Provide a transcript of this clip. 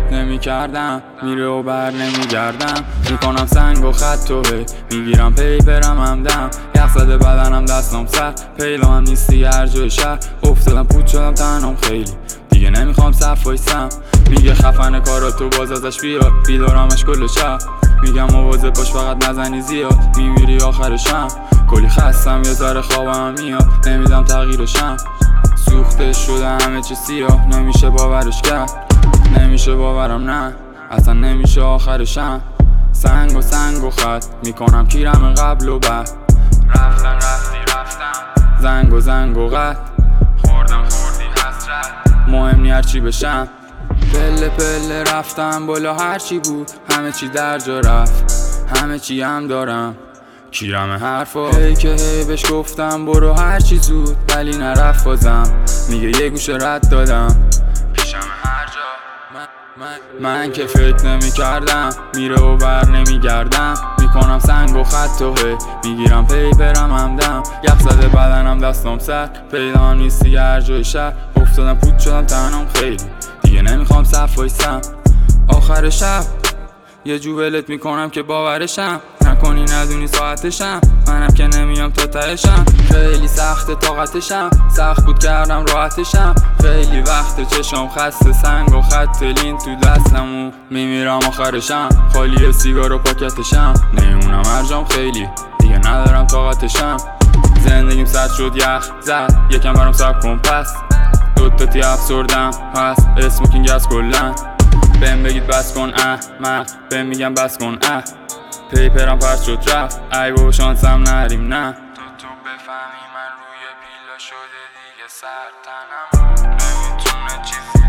فکر نمی کردم میره و بر نمی گردم. میکنم سنگ و خط و میگیرم پیپرم همدم. یخ زده بدنم دستم سر پیلا هم نیستی هر جای شهر. افتادم پود شدم تنم خیلی دیگه نمیخوام صف وایسم. میگه خفن کاراتو باز ازش بیاد بیدارمش کل شب. میگم مواظب باش فقط نزنی زیاد میمیری آخرشم. کلی خستم یه ذره خوابم میاد نمیدم تغییرشم. سوخته شده همه چی سیاه نمیشه باورش کرد. نمیشه باورم نه اصلا نمیشه آخرشم. سنگ و خط میکنم کیرم قبل و بعد. رفتن رفتی رفتم زنگ و قط خوردم خوردی حسرت. مهم نی هرچی بشم. پله پله رفتم بالا هرچی بود همه چی در جا رفت. همه چی هم دارم کیرم حرفا. هی که هی بهش گفتم برو هرچی زود ولی نرفت بازم. میگه یه گوشه رد دادم پیشم هر جا. من که فکر نمی کردم میره و بر نمی گردم. میکنم سنگ و خط و میگیرم پیپرم همدم. یخ زده بدنم دستم سر پیدا هم نیستی هر جای شهر. افتادم پود شدم تنم خیلی دیگه نمیخوام صف وایسم. آخر شب یه جو ولت میکنم که باورشم نکنی ندونی ساعتشم. منم که نمیام تا تهشم. خیلی سخت طاقتشم سخت بود کردم راحتشم. خیلی وقت چشم خسته سنگ و خط لین تو دستم و میمیرم آخرشم. خالی سیگار و پاکتشم نمونم ارجام خیلی دیگه ندارم طاقتشم. زندگیم سرد شد یخ زد یکم برام صبر کن پس. دوتاتی افسردم پس اسموکینگ از کلن. بهم بگید بس کن احمق بهم میگم بس کن پیپرم پرد شد رفت ای بابا شانسم نریم نه. تو بفهمی من روی پیلا شده دیگه سر تنم نمیتونه چیزی